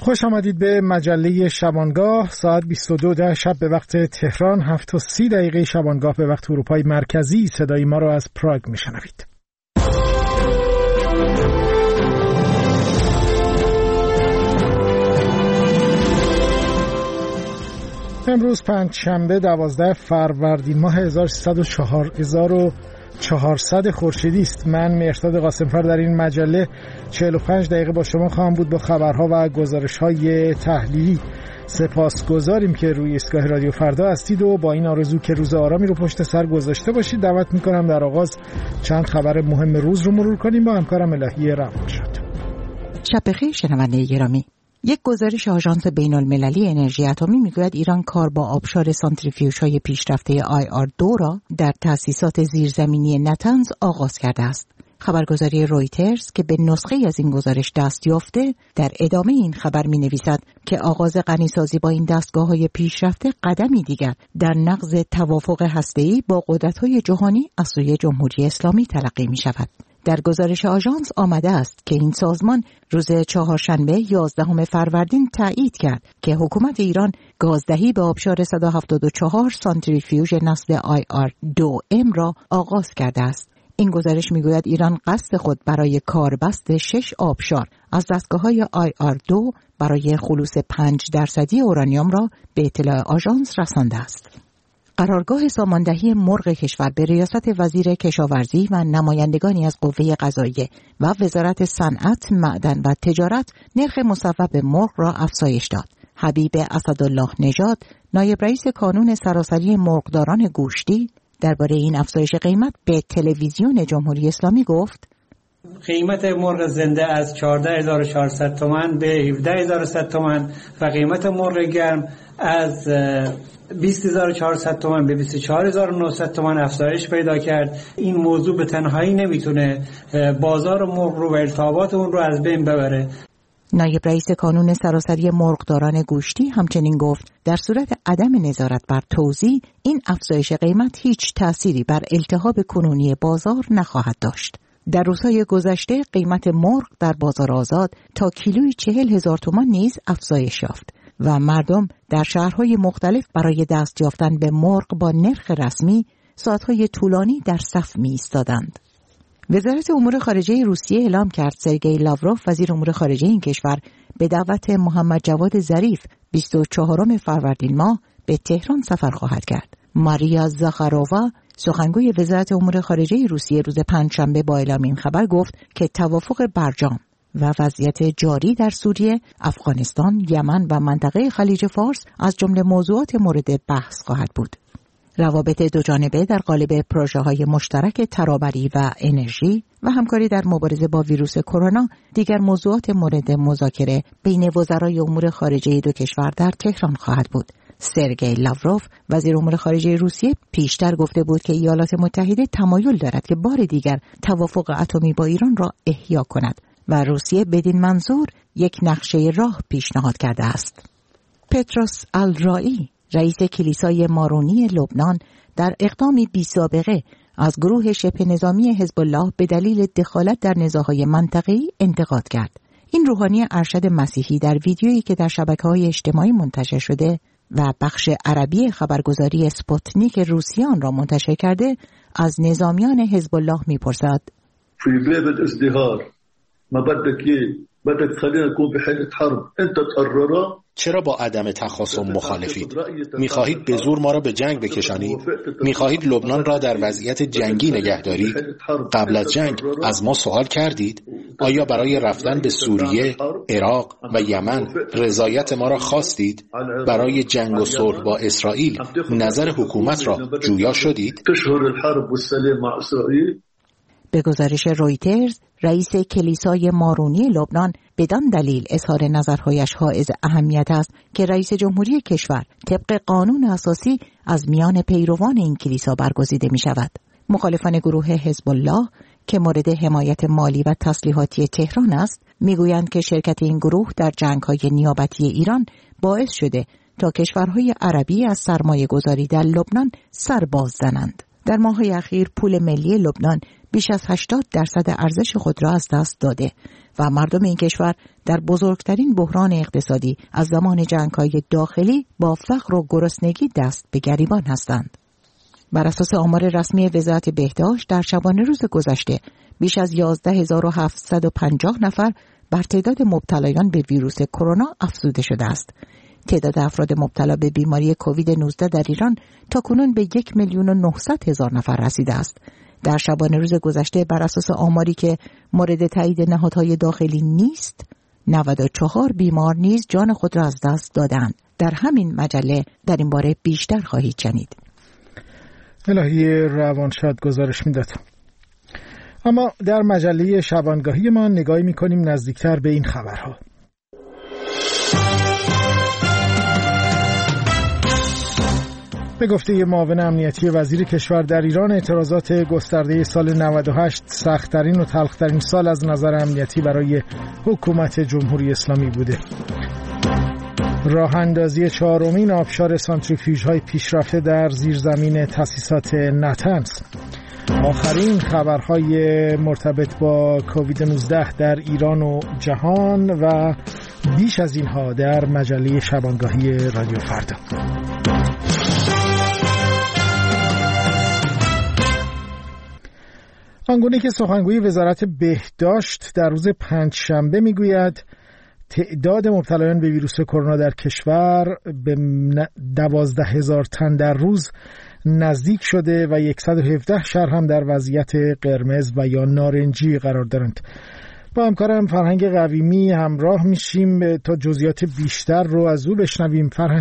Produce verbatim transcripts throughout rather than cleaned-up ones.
خوش آمدید به مجله شبانگاه. ساعت بیست و دو شب به وقت تهران، هفت و سی دقیقه شبانگاه به وقت اروپای مرکزی. صدای ما رو از پراگ میشنوید. امروز پنج شنبه دوازده فروردین ماه هزار و سیصد و چهارصد خورشیدی است. من مهرداد قاسمفر در این مجله چهل و پنج دقیقه با شما خواهم بود با خبرها و گزارش‌های تحلیلی. سپاسگزاریم که روی ایستگاه رادیو فردا هستید و با این آرزو که روز آرامی رو پشت سر گذاشته باشید دعوت می‌کنم در آغاز چند خبر مهم روز رو مرور کنیم با همکارم الهی روانشاد. شب بخیر شنونده گرامی. یک گزارش آژانس بین‌المللی انرژی اتمی میگوید ایران کار با آبشار سانتریفیوژهای پیشرفته آی آر دو را در تأسیسات زیرزمینی نتنز آغاز کرده است. خبرگزاری رویترز که به نسخه‌ای از این گزارش دست یافته در ادامه این خبر می‌نویسد که آغاز غنیسازی با این دستگاه‌های پیشرفته قدمی دیگر در نقض توافق هسته‌ای با قدرت‌های جهانی از سوی جمهوری اسلامی تلقی می‌شود. در گزارش آژانس آمده است که این سازمان روز چهارشنبه یازدهم فروردین تایید کرد که حکومت ایران گازدهی به آبشار صد و هفتاد و چهار سانتریفیوژ نسل آی آر دو ام را آغاز کرده است. این گزارش میگوید ایران قصد خود برای کاربست شش آبشار از دستگاه‌های آی آر دو برای خلوص پنج درصدی اورانیوم را به اطلاع آژانس رسانده است. قرارگاه ساماندهی مرغ کشور به ریاست وزیر کشاورزی و نمایندگانی از قوه قضاییه و وزارت صنعت، معدن و تجارت نرخ مصوب مرغ را افزایش داد. حبیب اسدالله نژاد، نایب رئیس کانون سراسری مرغداران گوشتی، درباره این افزایش قیمت به تلویزیون جمهوری اسلامی گفت: قیمت مرغ زنده از چهارده هزار و چهارصد تومان به هفده هزار و صد تومان و قیمت مرغ گرم از بیست هزار و چهارصد تومان به بیست و چهار هزار و نهصد تومان افزایش پیدا کرد. این موضوع به تنهایی نمیتونه بازار مرغ رو و ارتباطات اون رو از بین ببره. نایب رئیس کانون سراسری مرغداران گوشتی همچنین گفت در صورت عدم نظارت بر توزیع، این افزایش قیمت هیچ تأثیری بر التهاب کنونی بازار نخواهد داشت. در روزهای گذشته قیمت مرغ در بازار آزاد تا کیلوی چهل هزار تومان نیز افزایش یافت و مردم در شهرهای مختلف برای دست یافتن به مرغ با نرخ رسمی ساعتهای طولانی در صف می ایستادند. وزارت امور خارجه روسیه اعلام کرد سرگئی لاوروف، وزیر امور خارجه این کشور، به دعوت محمد جواد ظریف بیست و چهارم فروردین ماه به تهران سفر خواهد کرد. ماریا زاخارووا، سخنگوی وزارت امور خارجه روسیه، روز پنجشنبه با اعلام این خبر گفت که توافق برجام و وضعیت جاری در سوریه، افغانستان، یمن و منطقه خلیج فارس از جمله موضوعات مورد بحث خواهد بود. روابط دوجانبه در قالب پروژه‌های مشترک ترابری و انرژی و همکاری در مبارزه با ویروس کرونا دیگر موضوعات مورد مذاکره بین وزرای امور خارجه دو کشور در تهران خواهد بود. سرگئی لاوروف، وزیر امور خارجه روسیه، پیشتر گفته بود که ایالات متحده تمایل دارد که بار دیگر توافق اتمی با ایران را احیا کند و روسیه بدین منظور یک نقشه راه پیشنهاد کرده است. پتروس الرایی، رئیس کلیسای مارونی لبنان، در اقدامی بی سابقه از گروه شبه نظامی حزب الله به دلیل دخالت در نزاع‌های منطقه‌ای انتقاد کرد. این روحانی ارشد مسیحی در ویدیویی که در شبکه‌های اجتماعی منتشر شده و بخش عربی خبرگزاری اسپوتنیک روسیان را منتشر کرده، از نظامیان حزب الله می‌پرسد: فی باب الازدهار ما بدك بدك خلينا نكون بحالة حرب انت تقرر؟ چرا با عدم تخاصم مخالفید؟ می‌خواهید به زور ما را به جنگ بکشانید؟ می‌خواهید لبنان را در وضعیت جنگی نگه دارید؟ قبل از جنگ از ما سوال کردید؟ آیا برای رفتن به سوریه، عراق و یمن رضایت ما را خواستید؟ برای جنگ و صلح با اسرائیل نظر حکومت را جویا شدید؟ به گزارش رویترز، رئیس کلیسای مارونی لبنان بدان دلیل اظهار نظرهایش حائز اهمیت است که رئیس جمهوری کشور طبق قانون اساسی از میان پیروان این کلیسا برگزیده می شود. مخالفان گروه حزب الله که مورد حمایت مالی و تسلیحاتی تهران است، میگویند که شرکت این گروه در جنگ‌های نیابتی ایران باعث شده تا کشورهای عربی از سرمایه گذاری در لبنان سر باز زنند. در ماه‌های اخیر پول ملی لبنان بیش از هشتاد درصد ارزش خود را از دست داده و مردم این کشور در بزرگترین بحران اقتصادی از زمان جنگ‌های داخلی با فقر و گرسنگی دست به گریبان هستند. بر اساس آمار رسمی وزارت بهداشت در شبانه روز گذشته بیش از یازده هزار و هفتصد و پنجاه نفر بر تعداد مبتلایان به ویروس کرونا افزوده شده است. تعداد افراد مبتلا به بیماری کووید نوزده در ایران تاکنون به یک میلیون و نهصد هزار نفر رسیده است. در شبانه روز گذشته بر اساس آماری که مورد تایید نهادهای داخلی نیست، نود و چهار بیمار نیز جان خود را از دست دادند. در همین مجله در این باره بیشتر خواهید شنید. الهی روانشاد گزارش میداد. اما در مجله شبانگاهی ما نگاهی میکنیم نزدیکتر به این خبرها. به گفته معاون امنیتی وزیر کشور در ایران، اعتراضات گسترده سال نود و هشت سخت‌ترین و تلخ‌ترین سال از نظر امنیتی برای حکومت جمهوری اسلامی بوده. راه اندازی چهارمین آبشار سانتریفیوژهای پیشرفته در زیرزمین تأسیسات نتنز. آخرین خبرهای مرتبط با کووید نوزده در ایران و جهان و بیش از اینها در مجله شبانگاهی رادیو فردا. آنگونه که سخنگوی وزارت بهداشت در روز پنجشنبه میگوید تعداد مبتلایان به ویروس کرونا در کشور به دوازده هزار تن در روز نزدیک شده و صد و هفده شهر هم در وضعیت قرمز و یا نارنجی قرار دارند. با همکارم فرهنگ قویمی همراه میشیم تا جزئیات بیشتر رو از او بشنویم. فرهنگ.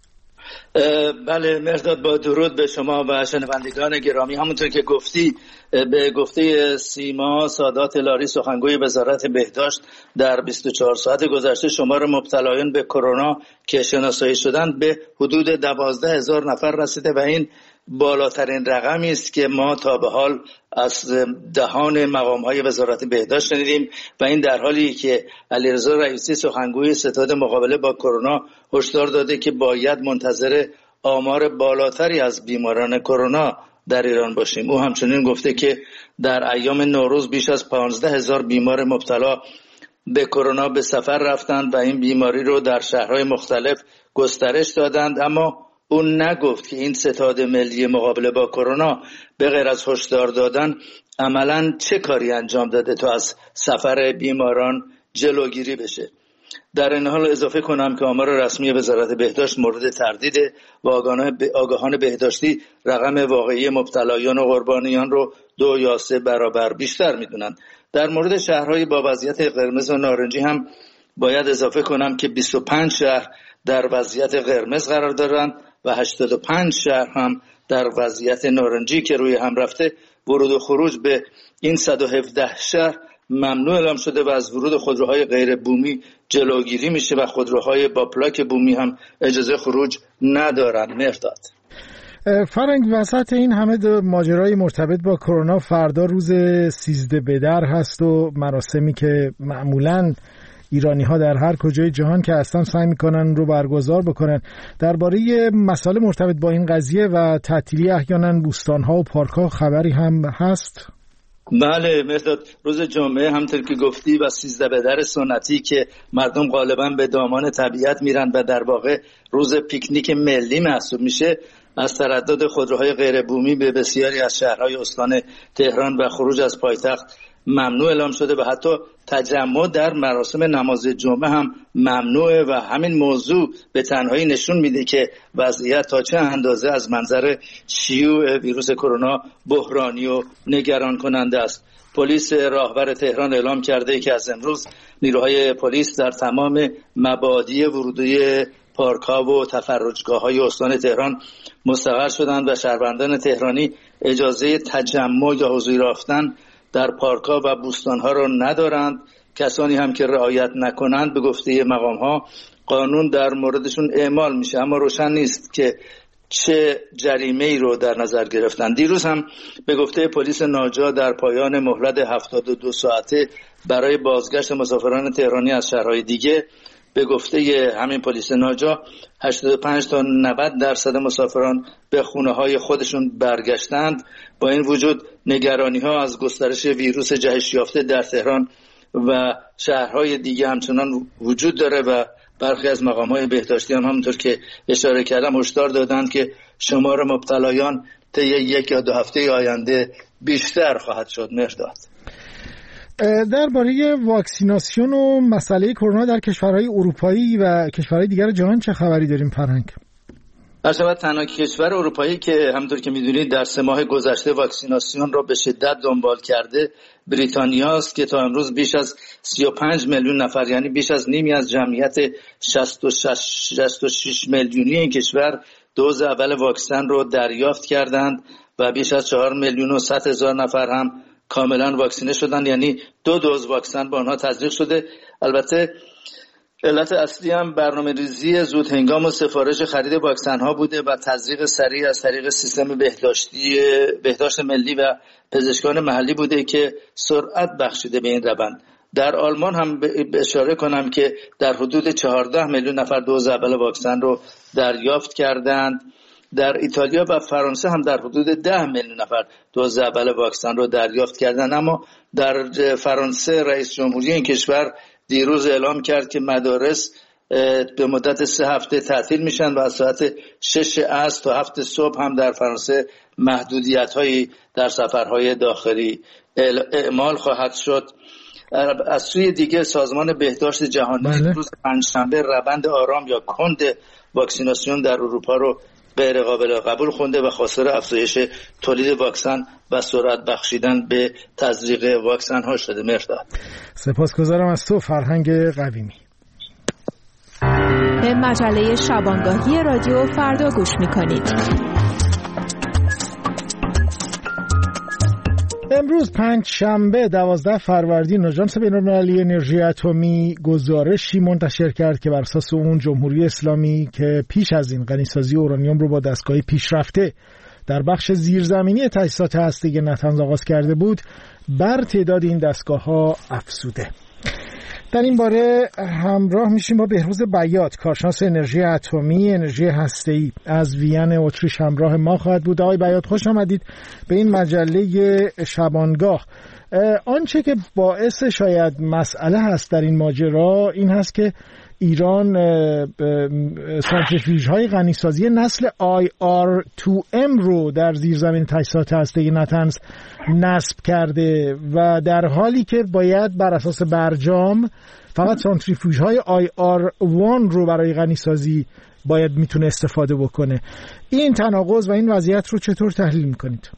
بله مرداد، با درود به شما و شنوندگان گرامی. همونطور که گفتی، به گفته سیما سادات لاری سخنگوی وزارت بهداشت، در بیست و چهار ساعت گذشته شمار مبتلایان به کرونا که شناسایی شدند به حدود دوازده هزار نفر رسیده و این بالاترین رقمی است که ما تا به حال از دهان مقام‌های وزارت بهداشت شنیدیم و این در حالی که علیرضا رئیسی سخنگوی ستاد مقابله با کرونا هشدار داده که باید منتظر آمار بالاتری از بیماران کرونا در ایران باشیم. او همچنین گفته که در ایام نوروز بیش از پانزده هزار بیمار مبتلا به کرونا به سفر رفتند و این بیماری رو در شهرهای مختلف گسترش دادند، اما اون نگفت که این ستاد ملی مقابله با کرونا به غیر از هشدار دادن عملاً چه کاری انجام داده تا از سفر بیماران جلوگیری بشه. در این حال اضافه کنم که آمار رسمی وزارت بهداشت مورد تردید و آگاهان بهداشتی رقم واقعی مبتلایان و قربانیان رو دو یا سه برابر بیشتر میدونند. در مورد شهرهای با وضعیت قرمز و نارنجی هم باید اضافه کنم که بیست و پنج شهر در وضعیت قرمز قرار دارند و هشتاد و پنج شهر هم در وضعیت نارنجی که روی هم رفته. ورود و خروج به این صد و هفده شهر ممنوع اعلام شده و از ورود خودروهای غیر بومی جلوگیری میشه و خودروهای با پلاک بومی هم اجازه خروج ندارند. مرداد. فرنگ، وسط این همه ماجرای مرتبط با کرونا فردا روز سیزده بدر هست و مراسمی که معمولاً ایرانی ها در هر کجای جهان که هستن سعی میکنن رو برگزار بکنن. درباره مسائل مرتبط با این قضیه و تعطیلی احیانا بوستان ها و پارک ها خبری هم هست؟ بله مرداد، روز جمعه همونطور که گفتی و سیزده بدر سنتی که مردم غالبا به دامان طبیعت میرن و در واقع روز پیکنیک ملی محسوب میشه، از تردد خودروهای غیر بومی به بسیاری از شهرهای استان تهران و خروج از پایتخت ممنوع اعلام شده و حتی تجمع در مراسم نماز جمعه هم ممنوعه و همین موضوع به تنهایی نشون میده که وضعیت تا چه اندازه از منظر شیوع ویروس کرونا بحرانی و نگران کننده است. پلیس راهور تهران اعلام کرده که از امروز نیروهای پلیس در تمام مبادی ورودی پارک‌ها و تفرجگاه‌های استان تهران مستقر شدند و شهروندان تهرانی اجازه تجمع یا حضور یافتن در پارک‌ها و بوستان‌ها را ندارند. کسانی هم که رعایت نکنند به گفته مقام‌ها قانون در موردشون اعمال میشه، اما روشن نیست که چه جریمه‌ای رو در نظر گرفتن. دیروز هم به گفته پلیس ناجا در پایان مهلت هفتاد و دو ساعته برای بازگشت مسافران تهرانی از شهرهای دیگه به گفته همین پلیس ناجا هشتاد و پنج تا نود درصد مسافران به خونه های خودشون برگشتند. با این وجود نگرانی ها از گسترش ویروس جهش یافته در تهران و شهرهای دیگه همچنان وجود داره و برخی از مقام‌های بهداشتی هم همونطور که اشاره کردم هشدار دادند که شمار مبتلایان طی یک یا دو هفته آینده بیشتر خواهد شد. مرداد درباره واکسیناسیون و مسئله کرونا در کشورهای اروپایی و کشورهای دیگر جهان چه خبری داریم فرهنگ؟ درصد تنها کشور اروپایی که همونطور که میدونید در سه ماه گذشته واکسیناسیون را به شدت دنبال کرده بریتانیا است که تا امروز بیش از سی و پنج میلیون نفر، یعنی بیش از نیمی از جمعیت شصت و شش میلیونی این کشور دوز اول واکسن رو دریافت کردند و بیش از چهار میلیون و صد هزار نفر هم کاملا واکسینه شدند، یعنی دو دوز واکسن به آنها تزریق شده. البته علت اصلی هم برنامه ریزی زود هنگام و سفارش خرید واکسن ها بوده و تزریق سریع از طریق سیستم بهداشتی بهداشت ملی و پزشکان محلی بوده که سرعت بخشیده به این روند. در آلمان هم به اشاره کنم که در حدود چهارده میلیون نفر دوز اول واکسن رو دریافت کردند. در ایتالیا و فرانسه هم در حدود ده میلیون نفر دوز اول واکسن رو دریافت کردند. اما در فرانسه رئیس جمهوری این کشور دیروز اعلام کرد که مدارس به مدت سه هفته تعطیل میشن و از ساعت شش عصر تا هفت صبح هم در فرانسه محدودیت‌هایی در سفرهای داخلی اعمال خواهد شد. از سوی دیگه سازمان بهداشت جهانی روز پنجشنبه روند آرام یا کند واکسیناسیون در اروپا رو غیر قابل قبول خونده و خواستار افزایش تولید واکسن و سرعت بخشیدن به تزریق واکسن ها شده. مرداد سپاسگزارم از تو فرهنگ قویمی. به مجله شبانگاهی رادیو فردا گوش میکنید. امروز پنج شنبه دوازده فروردین آژانس بین‌المللی انرژی اتمی گزارشی منتشر کرد که بر اساس اون جمهوری اسلامی که پیش از این غنیسازی اورانیوم رو با دستگاه پیشرفته در بخش زیرزمینی تجهیزات هسته‌ای نتنز آغاز کرده بود، بر تعداد این دستگاه‌ها افزوده. در این باره همراه میشیم با بهروز بیات، کارشناس انرژی اتمی، انرژی هسته‌ای از وین اتریش همراه ما خواهد بود. آقای بیات خوش آمدید به این مجله شبانگاه. آنچه که باعث شاید مسئله هست در این ماجرا این هست که ایران سانتریفیوژهای غنیسازی نسل آی آر تو ام رو در زیرزمین تجهیزات هسته‌ای نتنز نصب کرده و در حالی که باید بر اساس برجام فقط سانتریفیوژهای آی آر وان رو برای غنیسازی باید میتونه استفاده بکنه. این تناقض و این وضعیت رو چطور تحلیل میکنید؟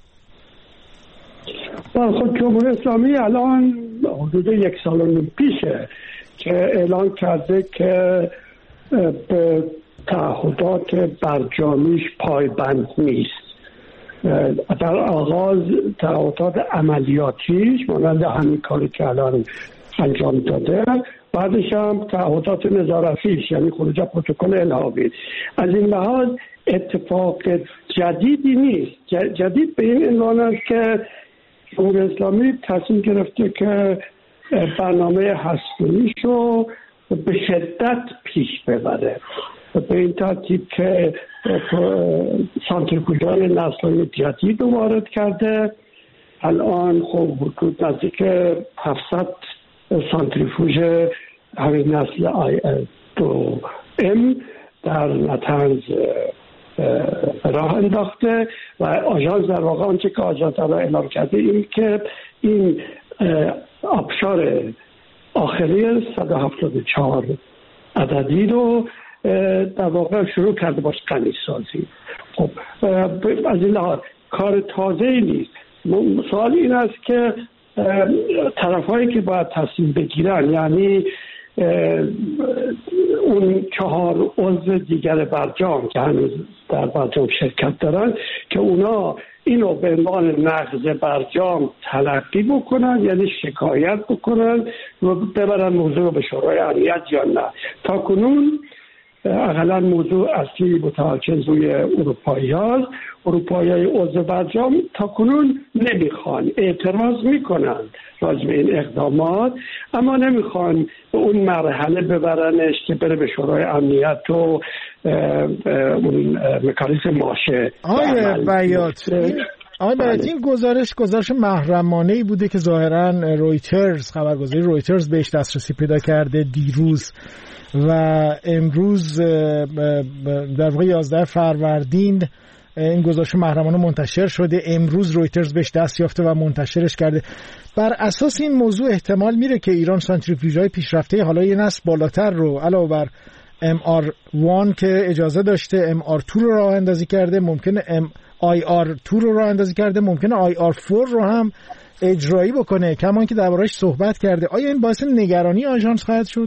خب جمهوری اسلامی الان حدود یک سال و نیم پیشه که اعلان کرده که به تعهدات برجامیش پایبند نیست. در آغاز تعهدات عملیاتیش مانند همین کاری که الان انجام داده، بعدش هم تعهدات نظارتیش یعنی خروج پروتکل الحاقی. از این لحاظ اتفاق جدیدی نیست. جدید به این عنوان است که جمهوری اسلامی تصمیم گرفته که برنامه هسته‌ایش رو به شدت پیش ببره، به این ترتیب که سانتریفیوژهای نسل جدید رو وارد کرده. الان خب حدود نزدیک هفتصد سانتریفیوژ همین نسل آی دو ام در نتنز راه انداخته و آژانس در واقع آنچه که آژانس را اعلام کرده این که این آبشار آخری صد و هفتاد و چهار عددی رو در واقع شروع کرده باشه غنی سازی. خب از این لحاظ کار تازه‌ای نیست. سوال این است که طرفایی که باید تصمیم بگیرن، یعنی اون چهار عضو دیگر برجام که هنوز در برجام شرکت دارن، که اونا اینو به عنوان نقض برجام تلقی بکنن، یعنی شکایت بکنن و ببرن موضوع رو به شورای امنیت یا نه. تا کنون اقلا موضوع اصلی متمرکز روی اروپایی هاست. اروپایی های عضو برجام تا کنون نمیخوان، اعتراض میکنن راجع به این اقدامات، اما نمیخوان به اون مرحله ببرنش که بره به شورای امنیت و اون مکانیزم ماشه. آقای بیات آقای بیات این گزارش گزارش محرمانه‌ای بوده که ظاهراً رویترز، خبرگزاری رویترز بهش دسترسی پیدا کرده دیروز و امروز در واقع یازده فروردین این گزارش محرمانه منتشر شده. امروز رویترز بهش دست یافته و منتشرش کرده. بر اساس این موضوع احتمال میره که ایران سانتریفیوژهای پیشرفته حالا یه نسل بالاتر رو علاوه بر ام آر یک که اجازه داشته ام آر دو رو راه اندازی کرده، ممکنه ام آی آر دو رو راه اندازی کرده، ممکنه آی آر چهار رو هم اجرایی بکنه، کما اینکه درباره‌اش صحبت کرده. آیا این باعث نگرانی آژانس خواهد شد؟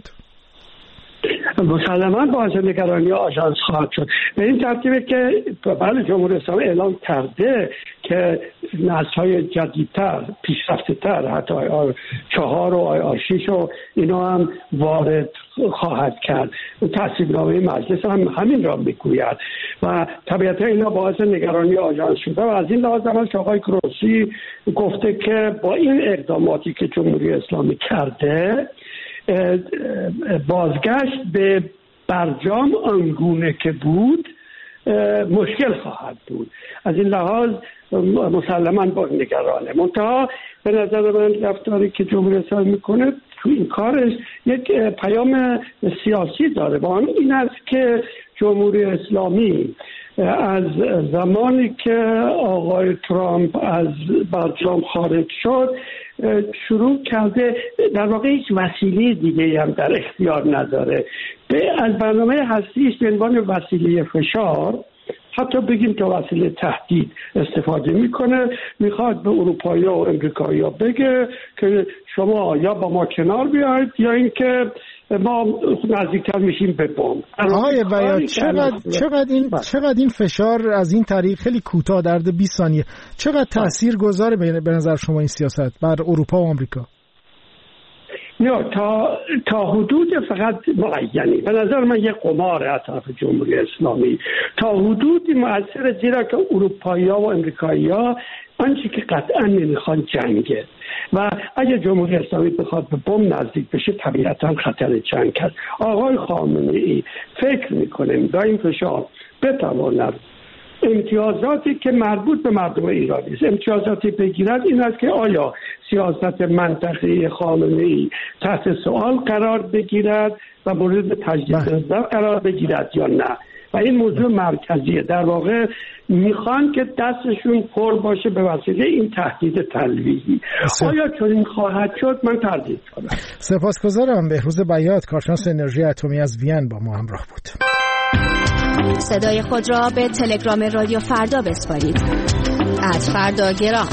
مسلماً باعث نگرانی آژانس خواهد شد. به این ترتیبه که بله جمهوری اسلامی اعلام کرده که نسل‌های جدیدتر، پیشرفته‌تر، حتی آی آر چهار و آی آر شش و اینا هم وارد خواهد کرد. تصویبنامه مجلس هم همین را میگوید و طبیعتا اینا باعث نگرانی آژانس شده و از این لحاظ هم که آقای گروسی گفته که با این اقداماتی که جمهوری اسلامی کرده بازگشت به برجام آنگونه که بود مشکل خواهد بود. از این لحاظ مسلماً با نگرانه. منتها به نظر من رفتاری که جمهوری اسلامی میکنه تو این کارش یک پیام سیاسی داره و آن این است که جمهوری اسلامی از زمانی که آقای ترامپ از برجام خارج شد شروع کرده در واقع هیچ وسیله دیگه هم در اختیار نداره. به از برنامه هستیش به عنوان وسیله فشار، حتی بگیم که وسیله تهدید استفاده میکنه. میخواد به اروپایی و امریکایی ها بگه که شما یا با ما کنار بیاید یا اینکه ما نزدیکتر میشیم به بمب. آقای بیات چقدر چقدر این چقدر این فشار از این طریق خیلی کوتاه در بیست ثانیه چقدر تأثیر گذاره به نظر شما این سیاست بر اروپا و آمریکا؟ نه تا تا حدود فقط معینی. به نظر من یک قمار از طرف جمهوری اسلامی تا حدودی مؤثر، زیرا که اروپایی‌ها و امریکایی‌ها آنچه که قطعا نمیخوان جنگه و اگه جمهوری اسلامی بخواد به بمب نزدیک بشه طبیعتا خطر جنگ هست. آقای خامنه‌ای فکر میکنه با این فشار بتواند امتیازاتی که مربوط به مردم ایرانی است امتیازاتی بگیرد، این است که آیا سیاست منطقه‌ای خامنه‌ای تحت سوال قرار بگیرد و مورد تجدید نظر قرار بگیرد یا نه. و این موضوع مرکزیه. در واقع میخوان که دستشون پر باشه به وسیله این تهدید تلویحی. آیا چنین خواهد شد؟ من تردید کنم. سپاسگزارم. بهروز بیات، کارشناس انرژی اتمی از وین با ما همراه بود. صدای خود را به تلگرام رادیو فردا بسپارید. ات فردا گرام.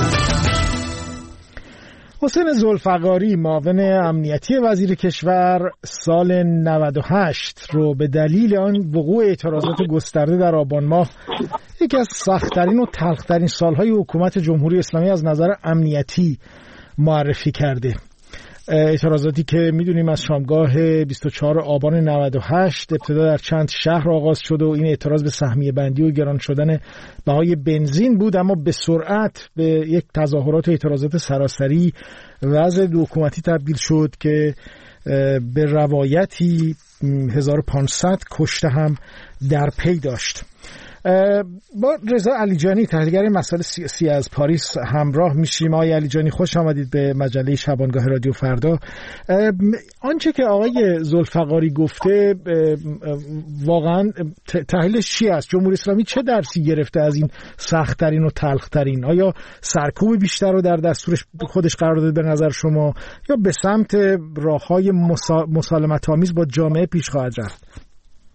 حسین ذوالفقاری، معاون امنیتی وزیر کشور، سال نود و هشت رو به دلیل آن وقوع اعتراضات گسترده در آبان ماه یکی از سخت‌ترین و تلخ‌ترین سالهای حکومت جمهوری اسلامی از نظر امنیتی معرفی کرده. اعتراضاتی که میدونیم از شامگاه بیست و چهارم آبان نود و هشت ابتدا در چند شهر آغاز شد و این اعتراض به سهمیه بندی و گران شدن بهای بنزین بود، اما به سرعت به یک تظاهرات و اعتراضات سراسری وضع حکومتی تبدیل شد که به روایتی هزار و پانصد کشته هم در پی داشت. با رضا علیجانی، تحلیلگر مسائل سیاسی از پاریس همراه میشیم. آقای علیجانی خوش آمدید به مجله شبانگاه رادیو فردا. آنچه که آقای ذوالفقاری گفته واقعا تحلیلش چی است؟ جمهوری اسلامی چه درسی گرفته از این سخت‌ترین و تلخ‌ترین؟ آیا سرکوب بیشتر رو در دستورش خودش قرار داده به نظر شما یا به سمت راه‌های مسالمت‌آمیز با جامعه پیش خواهد رفت؟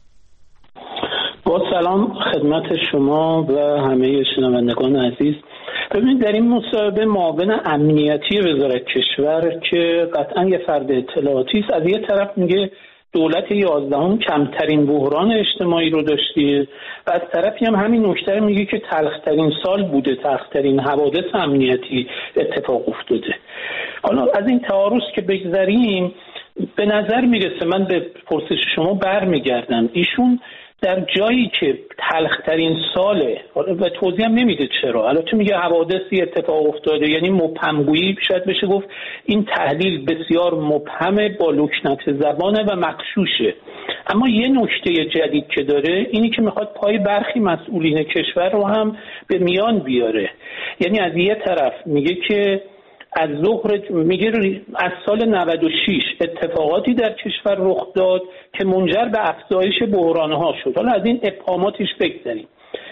با سلام خدمت شما و همه شنوندگان عزیز. ببینید در این مصاحبه معاون امنیتی وزارت کشور که قطعا یه فرد اطلاعاتی است، از یه طرف میگه دولت یازدهم کمترین بحران اجتماعی رو داشته و از طرفی هم همین نکته میگه که تلخ‌ترین سال بوده، تلخ‌ترین حوادث امنیتی اتفاق افتاده. حالا از این تعارض که بگذریم، به نظر میرسه، من به پرسش شما برمیگردم، ایشون در جایی که تلخترین ساله و توضیح هم نمیده چرا، البته میگه حوادثی اتفاق افتاده، یعنی مبهمگویی شاید بشه گفت این تحلیل بسیار مبهمه، با لکنت زبانه و مغشوشه. اما یه نکته جدید که داره اینی که میخواد پای برخی مسئولین کشور رو هم به میان بیاره. یعنی از یه طرف میگه که از ظهر میگه از سال نود و شش اتفاقاتی در کشور رخ داد که منجر به افزایش بحران‌ها شد. حالا از این ابهاماتش بگذریم.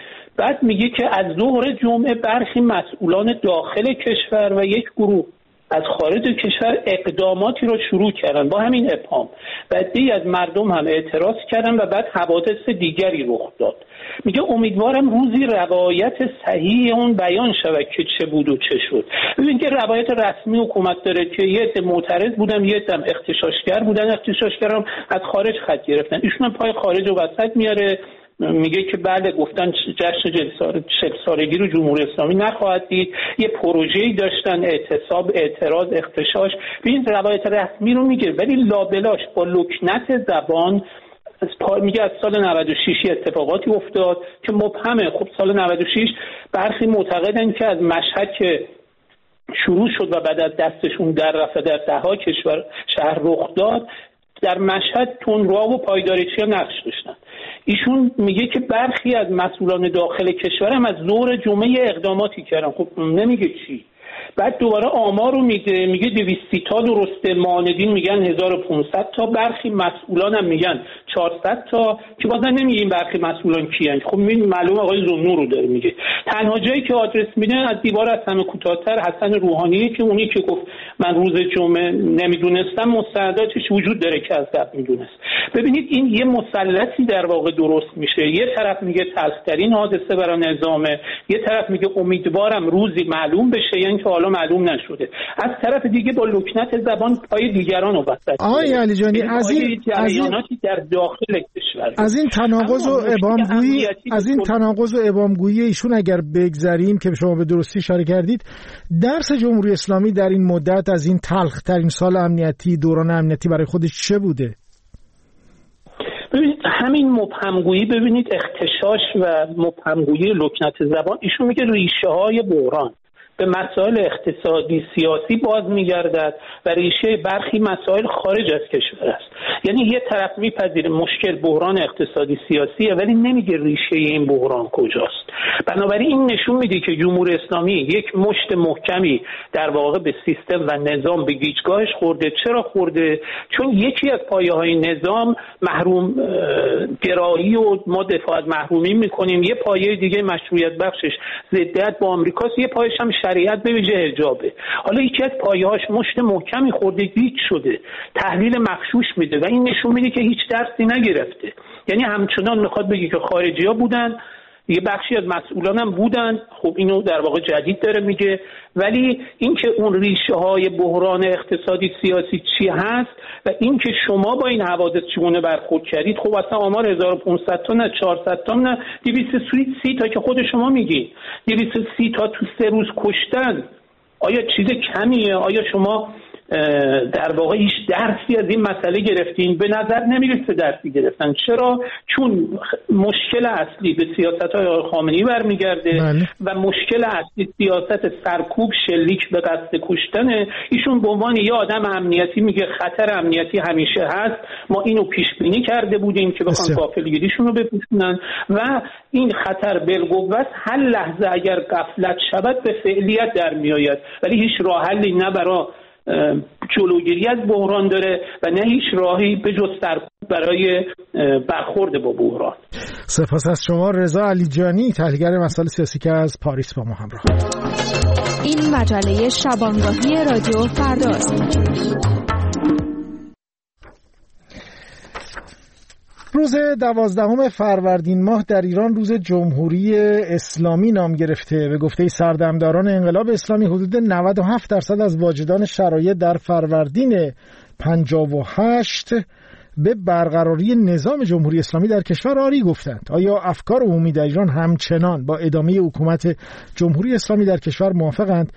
بعد میگه که از ظهر جمعه برخی مسئولان داخل کشور و یک گروه از خارج کشور اقداماتی رو شروع کردن با همین ابهام. بعدی از مردم هم اعتراض کردن و بعد حوادث دیگری رخ داد. میگه امیدوارم روزی روایت صحیح اون بیان شود که چه بود و چه شد. ببینید که روایت رسمی حکومت داره که یه عده معترض بودن، یه عده اغتشاشگر بودن، اغتشاشگرام از خارج خط گرفتن. ایشون پای خارج و وسط میاره، میگه که بله گفتن جشن چهل سالگی رو جمهوری اسلامی نخواهد دید، یه پروژه‌ای داشتن، اعتصاب، اعتراض، اغتشاش. این روایت رسمی رو میگه، ولی لابلاش با لکنت زبان از پای میگه از سال نود و شش اتفاقاتی افتاد که مبهمه. خب سال نود و شش برخی معتقدن که از مشهد که شروع شد و بعد از دستشون در رفت در ده‌ها کشور شهر رخ داد، در مشهد تندرو و پایدارچی نقش داشتن. ایشون میگه که برخی از مسئولان داخل کشور هم از ظهر جمعه اقداماتی کردن. خب نمیگه چی. بعد دوباره آمار رو میگه، میگه دویست تا درسته، معاندین میگن هزار و پانصد تا، برخی مسئولان هم میگن چهارصد تا، که بازم نمیگه این برخی مسئولان کیان. خب این معلومه آقای زنور رو داره میگه. تنها جایی که آدرس میده از دیوار از همه کوتاه‌تر حسن روحانیه که اونی که گفت من روز جمعه نمیدونستم مستنداتش وجود داره که از قبل میدونست. ببینید این یه مثلثی در واقع درست میشه. یه طرف میگه تلخترین حادثه برای نظامه، یه طرف میگه امیدوارم روزی معلوم بشه، یعنی که حالا معلوم نشده. از طرف دیگه با لکنت زبان پای دیگران رو وسط. آقای علی جانی از این جریاناتی در داخل کشور، از این تناقض و ابهامگویی از این تناقض و ابهامگویی ایشون اگر بگذریم که شما به درستی اشاره کردید، درس جمهوری اسلامی در این مدت از این تلخ‌ترین سال امنیتی، دوران امنیتی برای خودش چه بوده؟ ببینید همین مبهمگویی، ببینید اختشاش و مبهمگویی لکنت زبان، ایشون میگه ریشه های بحران به مسائل اقتصادی سیاسی باز میگردد و ریشه برخی مسائل خارج از کشور است. یعنی یه طرف میپذیره مشکل بحران اقتصادی سیاسیه ولی نمیگه ریشه این بحران کجاست. بنابراین این نشون میده که جمهوری اسلامی یک مشت محکمی در واقع به سیستم و نظام به گیجگاهش خورده. چرا خورده؟ چون یکی از پایه‌های نظام محروم گرایی و ما دفاع از محرومین میکنیم، یه پایه دیگه مشروعیت بخشش ضدیت با آمریکاست، یه پایش هم شریعت به ویژه حجابه. حالا یکی از پایه‌هاش مشت محکمی خورده، گیج شده، تحلیل مغشوش میده و این نشون میده که هیچ درسی نگرفته. یعنی همچنان میخواد بگه که خارجی‌ها بودن، یه بخشی از مسئولان هم بودن. خب اینو در واقع جدید داره میگه، ولی اینکه اون ریشه های بحران اقتصادی سیاسی چی هست و اینکه شما با این حوادث چگونه برخورد کردید، خب اصلا آمار هزار و پانصد تا نه، چهارصد تا نه، دویست و سی تا که خود شما میگید، دویست و سی تا تو سه روز کشتن، آیا چیز کمیه؟ آیا شما در واقع هیچ درسی از این مسئله گرفتین؟ به نظر نمیرسه درسی گرفتن. چرا؟ چون مشکل اصلی به سیاست‌های آقای خامنه‌ای برمیگرده و مشکل اصلی سیاست سرکوب، شلیک به قصد کشتن. ایشون به عنوان یه آدم امنیتی میگه خطر امنیتی همیشه هست، ما اینو پیش بینی کرده بودیم که بخوان غافلگیریشون رو بپوشونن و این خطر بالقوه هر لحظه اگر غفلت شود به فعلیت در میآید، ولی هیچ راه حلی نه برای جلوگیری از بحران داره و نه هیچ راهی به جز سرکوب برای برخورد با بحران. سپاس از شما رضا علیجانی، تحلیلگر مسائل سیاسی که از پاریس با ما همراه. این مجله شبانگاهی رادیو فرداست. روز دوازدهم فروردین ماه در ایران روز جمهوری اسلامی نام گرفته. به گفته سردمداران انقلاب اسلامی حدود نود و هفت درصد از واجدان شرایط در فروردین پنجاه و هشت به برقراری نظام جمهوری اسلامی در کشور آری گفتند. آیا افکار عمومی در ایران همچنان با ادامه حکومت جمهوری اسلامی در کشور موافقند؟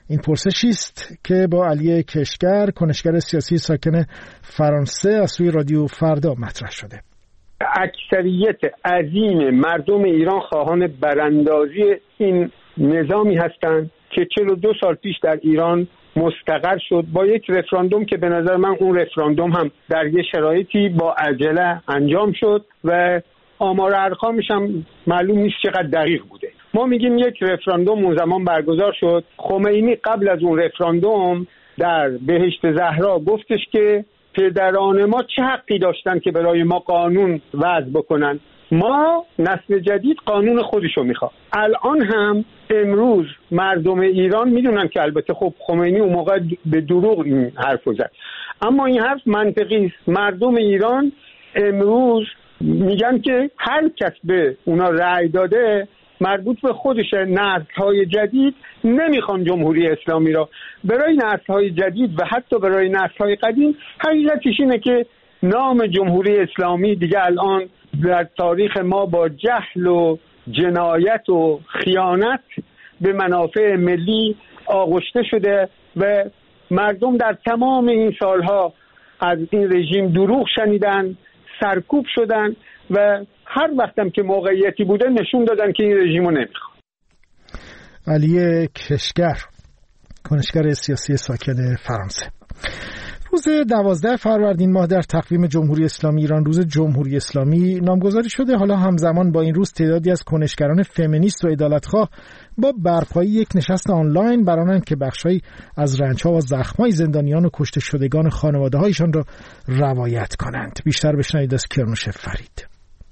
این پرسشی است که با علی کشگر، کنشگر سیاسی ساکن فرانسه، از سوی رادیو فردا مطرح شده. اکثریت عظیم مردم ایران خواهان براندازی این نظامی هستند که چهل و دو سال پیش در ایران مستقر شد با یک رفراندوم که به نظر من اون رفراندوم هم در یه شرایطی با عجله انجام شد و آمار ارقامش هم معلوم نیست چقدر دقیق بوده. ما میگیم یک رفراندوم اون زمان برگزار شد. خمینی قبل از اون رفراندوم در بهشت زهرا گفتش که پدران ما چه حقی داشتن که برای ما قانون وضع بکنن، ما نسل جدید قانون خودشو میخواد. الان هم امروز مردم ایران میدونن که البته خب خمینی اون موقع به دروغ این حرفو زد، اما این حرف منطقی است. مردم ایران امروز میگن که هر کس به اونا رأی داده مربوط به خودشه. نسل‌های جدید نمیخوان جمهوری اسلامی را. برای نسل‌های جدید و حتی برای نسل‌های قدیم حقیقتش اینه که نام جمهوری اسلامی دیگه الان در تاریخ ما با جهل و جنایت و خیانت به منافع ملی آغشته شده و مردم در تمام این سالها از این رژیم دروغ شنیدن، سرکوب شدن و هر وقتم که موقعیتی بوده نشون دادن که این رژیمو نمیخواد. علی کشگر، کنشگر سیاسی ساکن فرانسه. روز دوازده فروردین ماه در تقویم جمهوری اسلامی ایران روز جمهوری اسلامی نامگذاری شده. حالا همزمان با این روز تعدادی از کنشگران فمینیست و عدالتخواه با برپایی یک نشست آنلاین برانند که بخشی از رنج‌ها و زخم‌های زندانیان و کشته شدگان خانواده‌هایشان را روایت کنند. بیشتر بشنوید از کرنوش فرید.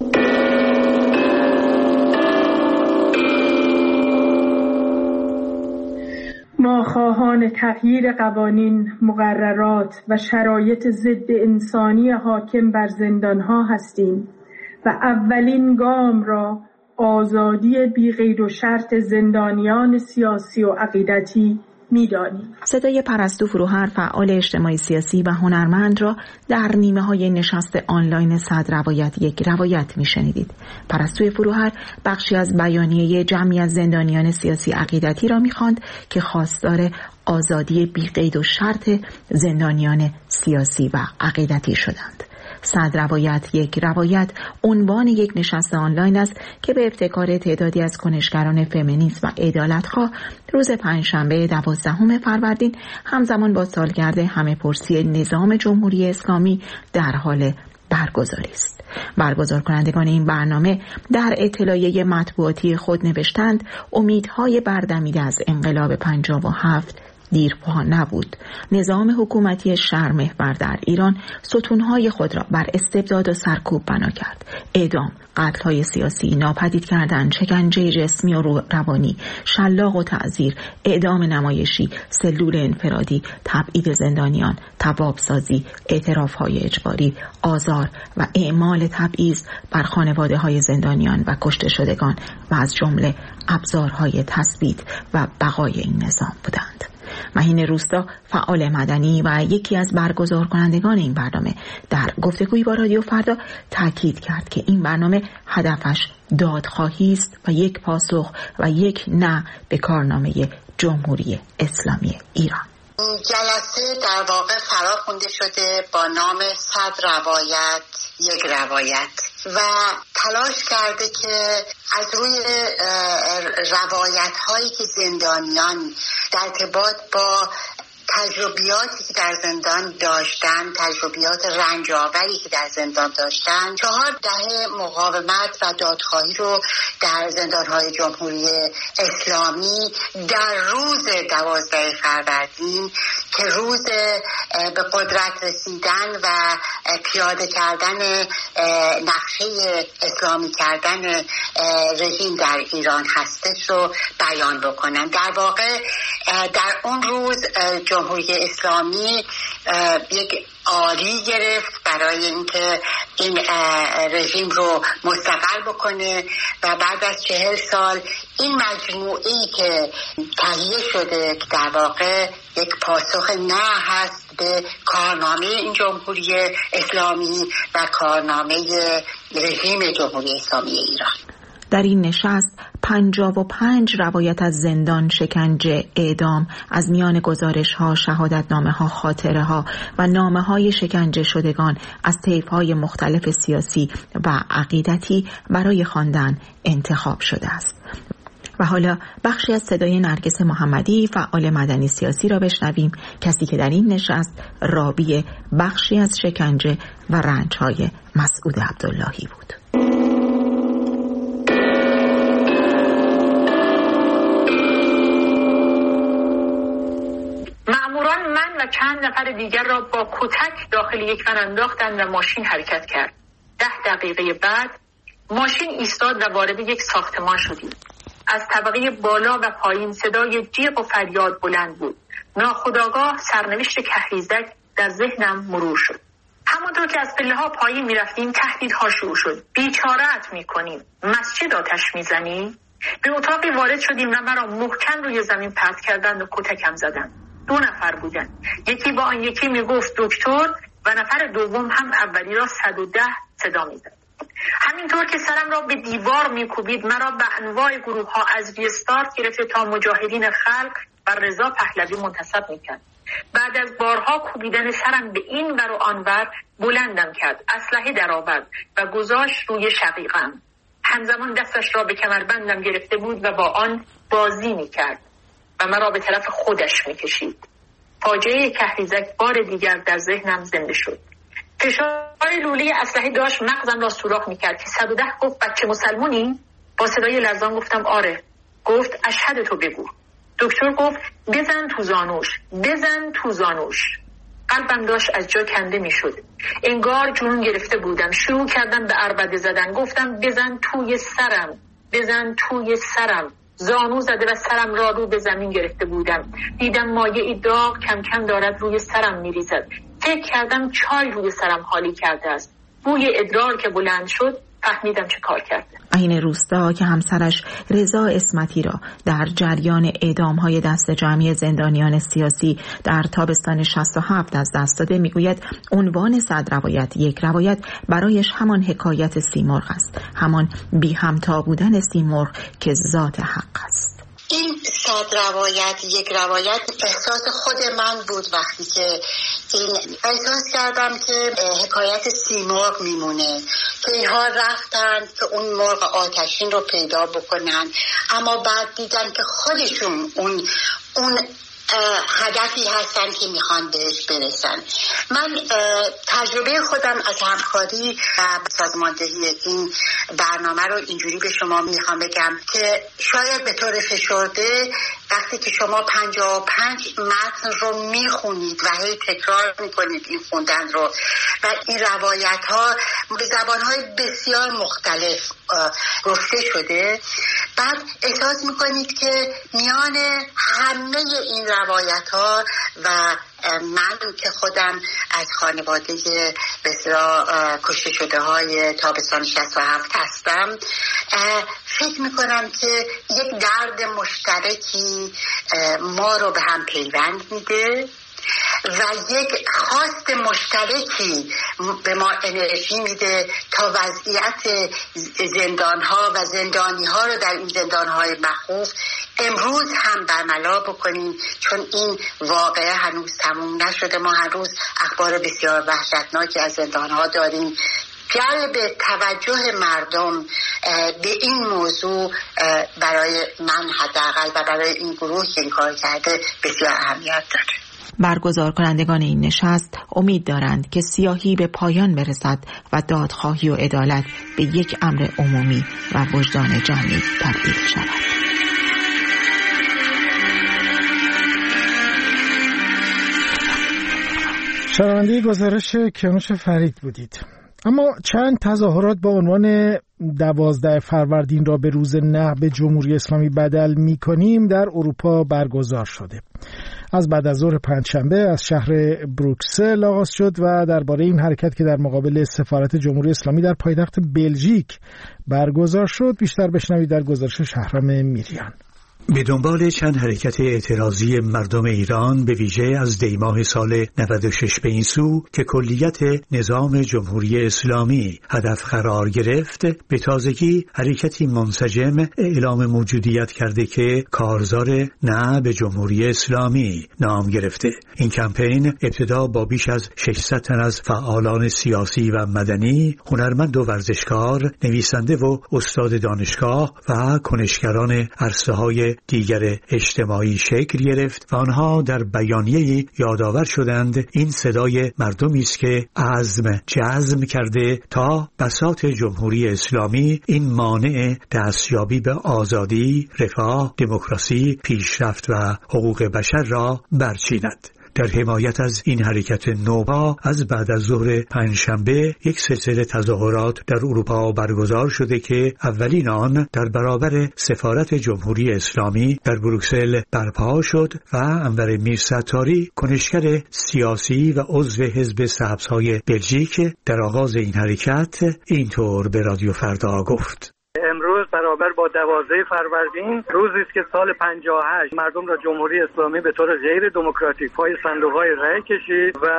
ما خواهان تغییر قوانین، مقررات و شرایط ضد انسانی حاکم بر زندانها هستیم و اولین گام را آزادی بی قید و شرط زندانیان سیاسی و عقیدتی می‌دانیم. صدای پرستو فروهر، فعال اجتماعی سیاسی و هنرمند را در نیمه های نشست آنلاین صد روایت یک روایت میشنیدید. پرستوی فروهر بخشی از بیانیه جمعی از زندانیان سیاسی عقیدتی را می‌خواند که خواستار آزادی بی قید و شرط زندانیان سیاسی و عقیدتی شدند. صد روایت یک روایت عنوان یک نشست آنلاین است که به ابتکار تعدادی از کنشگران فمینیست و عدالتخواه روز پنجشنبه دوازدهم فروردین همزمان با سالگرد همه‌پرسی نظام جمهوری اسلامی در حال برگزاری است. برگزار کنندگان این برنامه در اطلاعیه مطبوعاتی خود نوشتند امیدهای بردمیده از انقلاب پنجاه و هفت دیرپا نبود. نظام حکومتی شرمحور در ایران ستونهای خود را بر استبداد و سرکوب بنا کرد. اعدام، قتل‌های سیاسی، ناپدید کردن، شکنجه جسمی و روانی، شلاق و تعزیر، اعدام نمایشی، سلول انفرادی، تبعید زندانیان، توابسازی، اعتراف‌های اجباری، آزار و اعمال تبعیض بر خانواده‌های زندانیان و کشته شدگان و از جمله ابزارهای تثبیت و بقای این نظام بودند. مهین روستا، فعال مدنی و یکی از برگزار کنندگان این برنامه، در گفتگویی با رادیو فردا تاکید کرد که این برنامه هدفش دادخواهی است و یک پاسخ و یک نه به کارنامه جمهوری اسلامی ایران. جلسه در واقع فرا خونده شده با نام صد روایت یک روایت و تلاش کرده که از روی روایت هایی که زندانیان در ارتباط با تجربیاتی که در زندان داشتن، تجربیات رنج‌آوری که در زندان داشتن، چهار دهه مقاومت و دادخواهی رو در زندان‌های جمهوری اسلامی در روز دوازده فروردین که روز به قدرت رسیدن و پیاده کردن نقشه اسلامی کردن رژیم در ایران هستش رو بیان بکنن. در واقع در اون روز جمهوری اسلامی یک آری گرفت برای اینکه این رژیم رو مستقل بکنه و بعد از چهل سال این مجموعه‌ای که تهیه شده که در واقع یک پاسخ نه هست به کارنامه این جمهوری اسلامی و کارنامه رژیم جمهوری اسلامی ایران. در این نشست پنجاه و پنج روایت از زندان، شکنجه، اعدام، از میان گزارش‌ها، شهادتنامه‌ها، خاطره‌ها و نامه‌های شکنجه شدگان از طیف‌های مختلف سیاسی و عقیدتی برای خواندن انتخاب شده است. و حالا بخشی از صدای نرگس محمدی، فعال مدنی سیاسی را بشنویم، کسی که در این نشست راوی بخشی از شکنجه و رنج‌های مسعود عبداللهی بود. مأموران من و چند نفر دیگر را با کتک داخل یک ون انداختند و ماشین حرکت کرد. ده دقیقه بعد ماشین ایستاد و وارد یک ساختمان شدیم. از طبقه بالا و پایین صدای جیغ و فریاد بلند بود. ناخودآگاه سرنوشت کهریزک در ذهنم مرور شد. همانطور که از پله‌ها پایین می‌رفتیم تهدیدها شروع شد. بیچاره‌ات می‌کنیم، مسجد آتش می‌زنی؟ به اتاقی وارد شدیم و مرا محکم روی زمین پرت کردند و کتکم زدند. دو نفر بودند. یکی با آن یکی میگفت دکتر و نفر دوم هم اولی را صد و ده صدا می‌زد. همینطور که سرم را به دیوار میکوبید مرا به انواع گروه ها از ریستارت گرفته تا مجاهدین خلق و رضا پهلوی منتسب میکرد. بعد از بارها کوبیدن سرم به این ور و آن ور بلندم کرد، اسلحه درآورد و گذاشت روی شقیقم. همزمان دستش را به کمربندم گرفته بود و با آن بازی میکرد و مرا به طرف خودش میکشید. فاجعه کهریزک بار دیگر در ذهنم زنده شد. فشار لوله اسلحه داشت مغزم را سوراخ میکرد که صد و ده گفت بچه مسلمونی؟ با صدای لرزان گفتم آره. گفت اشهد تو بگو. دکتر گفت بزن تو زانوش، بزن تو زانوش. قلبم داشت از جا کنده میشد. انگار جنون گرفته بودم. شروع کردم به عربده زدن. گفتم بزن توی سرم، بزن توی سرم. زانو زده و سرم را رو به زمین گرفته بودم. دیدم مایعی داغ کم کم دارد روی سرم میریزد. فکر کردم چای روی سرم حالی کرده است. بوی ادرار که بلند شد فهمیدم چه کار کرده. این روستا که همسرش رضا اسمتی را در جریان اعدام‌های دست جمعی زندانیان سیاسی در تابستان شصت و هفت از دست داده، میگوید عنوان صد روایت یک روایت برایش همان حکایت سیمرغ است، همان بی همتا بودن سیمرغ که ذات حق است. این صد روایت یک روایت احساس خود من بود. وقتی که این احساس کردم که حکایت سیمرغ میمونه که اینها رفتن که اون مرغ آتشین رو پیدا بکنن، اما بعد دیدن که خودشون اون اون هدفی هستن که میخوان بهش برسن. من تجربه خودم از همکاری و سازماندهی این برنامه رو اینجوری به شما میخوام بگم که شاید به طور فشرده وقتی که شما پنجاه و پنج متن رو میخونید و هی تکرار میکنید این خوندن رو و این روایت ها به زبان های بسیار مختلف گفته شده، بعد احساس میکنید که میان همه این روایت ها و من که خودم از خانواده بسیار کشته شده های تابستان شصت و هفت هستم، فکر میکنم که یک درد مشترکی ما رو به هم پیوند میده و یک خواست مشترکی به ما انرژی میده تا وضعیت زندانها و زندانیها رو در این زندانهای مخوف امروز هم برملا بکنیم، چون این واقعه هنوز تموم نشده. ما هنوز اخبار بسیار وحشتناکی از زندانها داریم. جلب توجه مردم به این موضوع برای من حداقل و برای این گروه که این کار کرده بسیار اهمیت داره. برگزار کنندگان این نشست امید دارند که سیاهی به پایان برسد و دادخواهی و عدالت به یک امر عمومی و وجدان جمعی تبدیل شود. شنونده گزارش کیانوش فرید بودید. اما چند تظاهرات با عنوان دوازده فروردین را به روز نهب جمهوری اسلامی بدل می‌کنیم در اروپا برگزار شده. از بعد از ظهر پنجشنبه از شهر بروکسل آغاز شد و درباره این حرکت که در مقابل سفارت جمهوری اسلامی در پایتخت بلژیک برگزار شد بیشتر بشنوید در گزارش شهرام میریان. به دنبال چند حرکت اعتراضی مردم ایران به ویژه از دیماه سال نود و شش به این سو که کلیت نظام جمهوری اسلامی هدف قرار گرفت، به تازگی حرکتی منسجم اعلام موجودیت کرده که کارزار نه به جمهوری اسلامی نام گرفته. این کمپین ابتدا با بیش از ششصد تن از فعالان سیاسی و مدنی، هنرمند و ورزشکار، نویسنده و استاد دانشگاه و کنشگران عرصه‌های دیگر اجتماعی شکل گرفت و آنها در بیانیه‌ای یادآور شدند این صدای مردمی است که عزم جزم کرده تا بساط جمهوری اسلامی این مانع دستیابی به آزادی، رفاه، دموکراسی، پیشرفت و حقوق بشر را برچیند. در حمایت از این حرکت نوپا از بعد از ظهر پنجشنبه یک سلسله تظاهرات در اروپا برگزار شده که اولین آن در برابر سفارت جمهوری اسلامی در بروکسل برپا شد و انور میرستاری، کنشگر سیاسی و عضو حزب سبزهای بلژیک، در آغاز این حرکت اینطور به رادیو فردا گفت: امروز برابر با دوازده فروردین روزی است که سال پنجاه و هشت مردم را جمهوری اسلامی به طور غیر دموکراتیک پای صندوق‌های رأی کشید و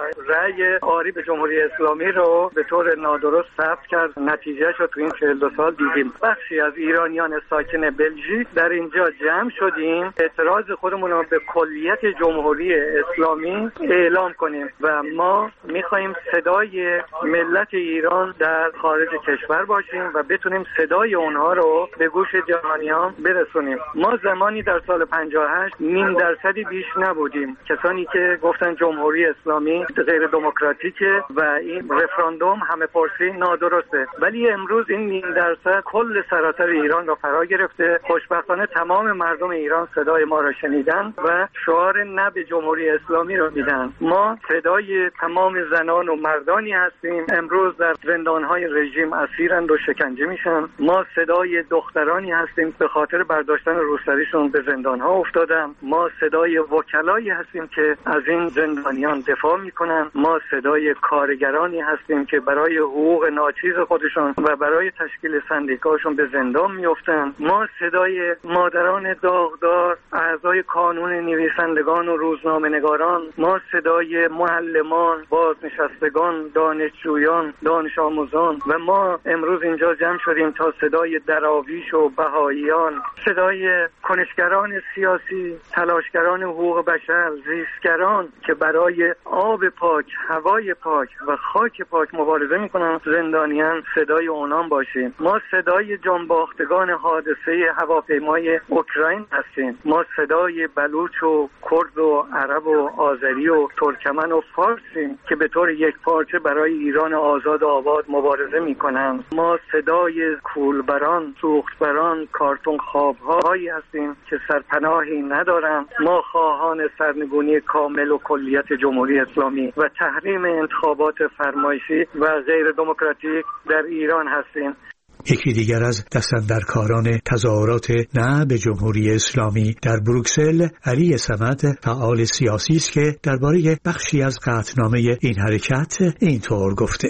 رأی آری به جمهوری اسلامی رو به طور نادرست ثبت کرد. نتیجه شد تو این چهل و دو سال دیدیم. بخشی از ایرانیان ساکن بلژیک در اینجا جمع شدیم اعتراض خودمون رو به کلیت جمهوری اسلامی اعلام کنیم و ما می‌خوایم صدای ملت ایران در خارج کشور باشیم و بتونیم صدای اونها رو به گوش جهانیان برسونیم. ما زمانی در سال پنجاه و هشت نیم درصدی بیش نبودیم. کسانی که گفتن جمهوری اسلامی غیر دموکراتیکه و این رفراندوم همه پرسی نادرسته، ولی امروز این نیم درصد کل سراسر ایران را فرا گرفته. خوشبختانه تمام مردم ایران صدای ما را شنیدن و شعار نه به جمهوری اسلامی را میدن. ما صدای تمام زنان و مردانی هستیم امروز در زندان‌های رژیم اسیرند و شکنجه میشن. ما صدای دخترانی هستیم به خاطر برداشتن روسریشون به زندان‌ها افتادن. ما صدای وکلایی هستیم که از این زندانیان دفاع میکنن. ما صدای کارگرانی هستیم که برای حقوق ناچیز خودشون و برای تشکیل سندیکاشون به زندان میافتن. ما صدای مادران داغدار، اعضای کانون نویسندگان و روزنامه‌نگاران، ما صدای معلمان، بازنشستگان، دانشجویان، دانش آموزان و ما امروز اینجا جمع شدیم تا صدای دراویش و بهاییان، صدای کنشگران سیاسی، تلاشگران حقوق بشر، زیستگران که برای آب پاک، هوای پاک و خاک پاک مبارزه میکنن، زندانیان، صدای اونان باشیم. ما صدای جانباختگان حادثه هواپیمای اوکراین هستیم. ما صدای بلوچ و کرد و عرب و آذری و ترکمن و فارسیم که به طور یک پارچه برای ایران آزاد و آباد مبارزه میکنن. ما صدای کولبران، سوختبران، کارتون خوابهایی هستیم که سرپناهی ندارن. ما خواهان سرنگونی کامل و کلیت جمهوری اسلامی و تحریم انتخابات فرمایشی و غیر دموکراتیک در ایران هستیم. یکی دیگر از دستاندرکاران تظاهرات نه به جمهوری اسلامی در بروکسل، علی صمد، فعال سیاسی است که درباره بخشی از قطعنامه این حرکت اینطور گفته: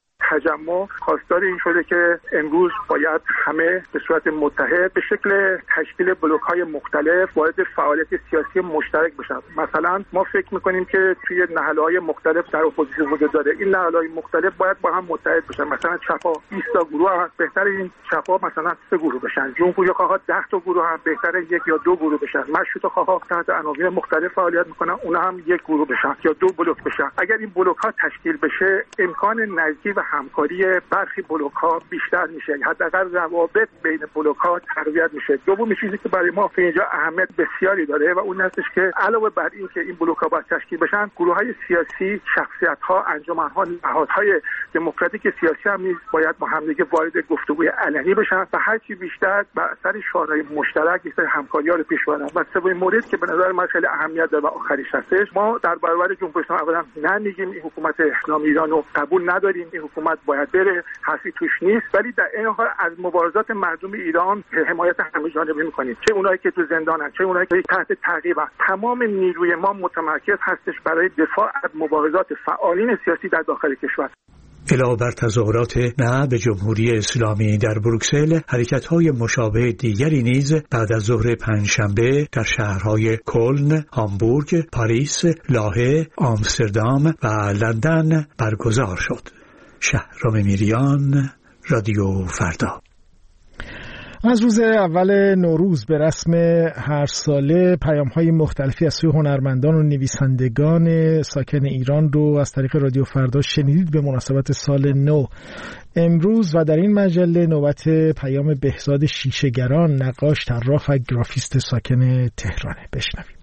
تجمع خواستار این شده که امروز باید همه به صورت متحد به شکل تشکیل بلوک‌های مختلف وارد فعالیت سیاسی مشترک بشن. مثلا ما فکر می‌کنیم که توی نهال‌های مختلف در اپوزیسیون وجود داره، این نهال‌های مختلف باید با هم متحد بشن. مثلا چپا بیست تا گروه هم بهتر این چپا مثلا سه گروه بشن، جمهوری‌خواها ده تا گروه هم بهتر یک یا دو گروه بشن، مشروطه‌خواها تحت عناوین مختلف فعالیت می‌کنن اونها هم یک گروه بشن یا دو بلوک بشن. اگر این بلوک‌ها تشکیل بشه امکان نزدیکی و همکاری برخی بلوک‌ها بیشتر میشه، حداقل روابط بین بلوک‌ها تقویت میشه. دومین چیزی که برای ما اینجا اهمیت بسیاری داره و اون هستش که علاوه بر این که این بلوک‌ها باید تشکیل بشن، گروه‌های سیاسی، شخصیت‌ها، انجمن‌ها، نهادهای دموکراتیک سیاسی هم نیز باید با همدیگه وارد گفتگوی علنی بشن و هر چی بیشتر بر اثر شورای مشترک یک سری همکاری‌ها رو پیش ببرن. و سومین مورد که به نظر من خیلی اهمیت داره و آخریش هستش، ما در برابر جمهوری اسلامی اولا نمیگیم این حکومت اسلامی ایران رو قبول نداریم، این حکومت باید بره، حرفی توش نیست، ولی در این حال از مبارزات مردم ایران حمایت همه‌جانبه می‌کنیم، چه اونایی که تو زندانن، چه اونایی که تحت تعقیبن. تمام نیروی ما متمرکز هستش برای دفاع از مبارزات فعالین سیاسی در داخل کشور. علاوه بر تظاهرات نه به جمهوری اسلامی در بروکسل، حرکت‌های مشابه دیگری نیز بعد از ظهر پنجشنبه در شهرهای کلن، هامبورگ، پاریس، لاهه، آمستردام و لندن برگزار شد. شهرام میریان، رادیو فردا. از روز اول نوروز به رسم هر ساله پیام‌های مختلفی از سوی هنرمندان و نویسندگان ساکن ایران رو از طریق رادیو فردا شنیدید به مناسبت سال نو. امروز و در این مجله نوبت پیام بهزاد شیشه‌گران، نقاش، طراح و گرافیست ساکن تهرانه. بشنویم.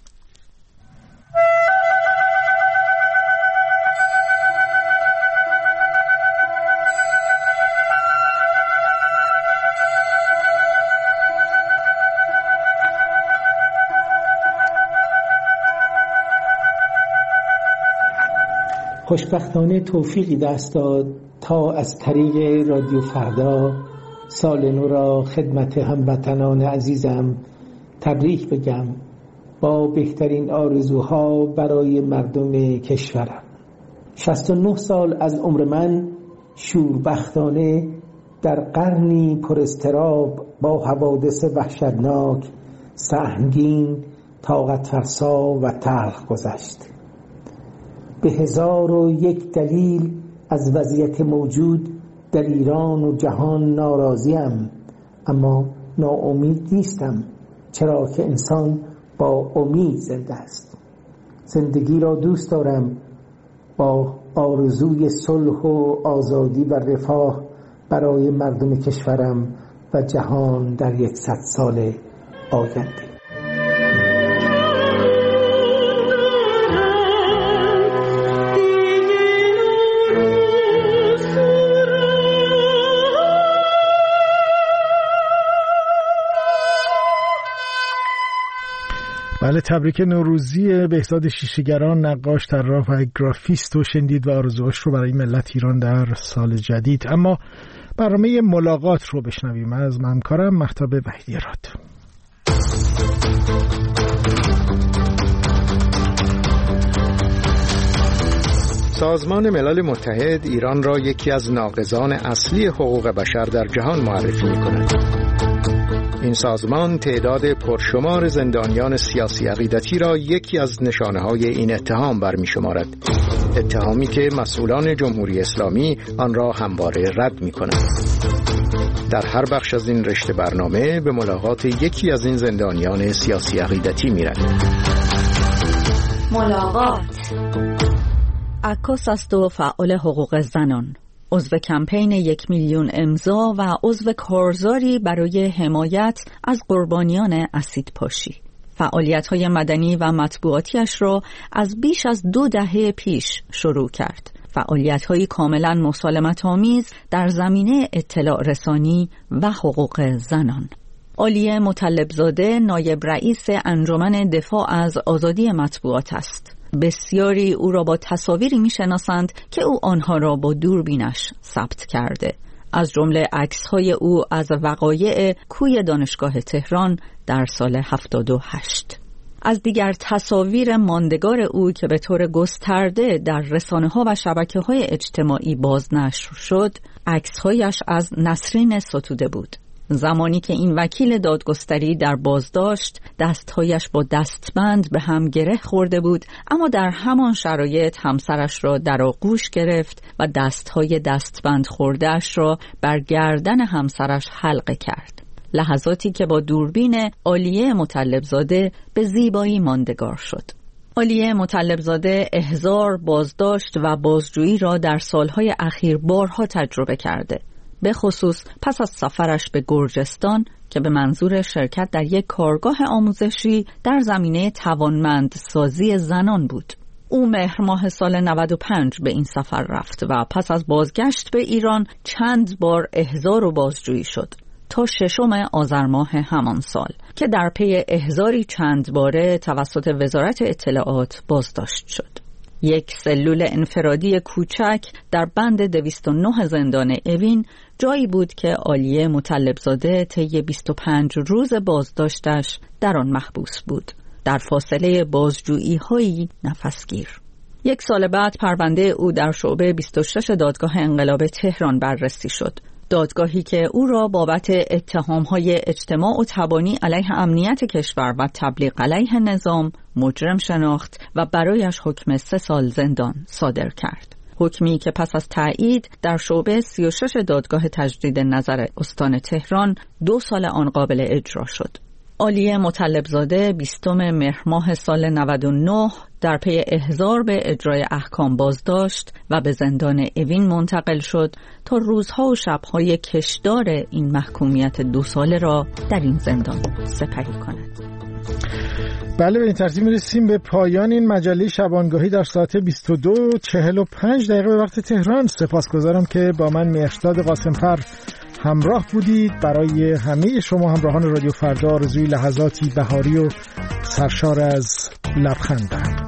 خوشبختانه توفیقی دست داد تا از طریق رادیو فردا سال نو را خدمت هموطنان عزیزم تبریک بگم با بهترین آرزوها برای مردم کشورم. شصت و نه سال از عمر من شوربختانه در قرنی پر اضطراب با حوادث وحشتناک، سهمگین، طاقت فرسا و تلخ گذشت. به هزار و یک دلیل از وضعیت موجود در ایران و جهان ناراضیم، اما ناامید نیستم، چرا که انسان با امید زنده است. زندگی را دوست دارم، با آرزوی صلح و آزادی و رفاه برای مردم کشورم و جهان در یکصد سال آینده. بله، تبریک نوروزی بهزاد شیشه‌گران، نقاش، طراح و گرافیست و شنیدید و آرزوهاش رو برای ملت ایران در سال جدید. اما برنامه ملاقات رو بشنویم از همکارم مهتاب وحیدی‌راد. سازمان ملل متحد ایران را یکی از ناقضان اصلی حقوق بشر در جهان معرفی می‌کند. این سازمان تعداد پرشمار زندانیان سیاسی عقیدتی را یکی از نشانه‌های این اتهام برمی‌شمارد، اتهامی که مسئولان جمهوری اسلامی آن را همواره رد می‌کنند. در هر بخش از این رشته برنامه به ملاقات یکی از این زندانیان سیاسی عقیدتی می‌رویم. ملاقات. عکاس است و فعال حقوق زنان، عضو کمپین یک میلیون امضا و عضو کارزاری برای حمایت از قربانیان اسیدپاشی. فعالیت‌های مدنی و مطبوعاتیش را از بیش از دو دهه پیش شروع کرد. فعالیت‌های کاملاً مسالمت‌آمیز در زمینه اطلاع رسانی و حقوق زنان. عالیه مطلبزاده نایب رئیس انجمن دفاع از آزادی مطبوعات است. بسیاری او را با تصاویری می‌شناسند که او آنها را با دوربینش ثبت کرده، از جمله عکس‌های او از وقایع کوی دانشگاه تهران در سال هفتاد و هشت. از دیگر تصاویر ماندگار او که به طور گسترده در رسانه‌ها و شبکه‌های اجتماعی بازنشر شد، عکس‌هایش از نسرین ستوده بود. زمانی که این وکیل دادگستری در بازداشت دستهایش با دستبند به هم گره خورده بود، اما در همان شرایط همسرش را در آغوش گرفت و دستهای دستبند خورده‌اش را بر گردن همسرش حلقه کرد. لحظاتی که با دوربین عالیه مطلبزاده به زیبایی ماندگار شد. عالیه مطلبزاده احضار، بازداشت و بازجویی را در سالهای اخیر بارها تجربه کرده، به خصوص پس از سفرش به گرجستان که به منظور شرکت در یک کارگاه آموزشی در زمینه توانمندسازی زنان بود. او مهر ماه سال نود و پنج به این سفر رفت و پس از بازگشت به ایران چند بار احضار و بازجویی شد تا ششم آذر ماه همان سال که در پی احضاری چند باره توسط وزارت اطلاعات بازداشت شد. یک سلول انفرادی کوچک در بند دویست و نه زندان اوین جایی بود که عالیه مطلبزاده طی بیست و پنج روز بازداشتش در آن محبوس بود، در فاصله بازجویی هایی نفسگیر. یک سال بعد پرونده او در شعبه بیست و شش دادگاه انقلاب تهران بررسی شد. دادگاهی که او را بابت اتهام‌های اجتماع و تبانی علیه امنیت کشور و تبلیغ علیه نظام مجرم شناخت و برایش حکم سه سال زندان صادر کرد. حکمی که پس از تایید در شعبه سی و شش دادگاه تجدید نظر استان تهران دو سال آن قابل اجرا شد. عالیه مطلبزاده بیستم مهر ماه سال نود و نه در پی احضار به اجرای احکام بازداشت و به زندان اوین منتقل شد تا روزها و شبهای کشدار این محکومیت دو ساله را در این زندان سپری کند. بله، به این ترتیب میرسیم به پایان این مجله شبانگاهی در ساعت بیست و دو و چهل و پنج دقیقه به وقت تهران. سپاسگزارم که با من مهرداد قاسمفر همراه بودید. برای همه شما همراهان رادیو فردا آرزوی لحظاتی بهاری و سرشار از لبخند دارم.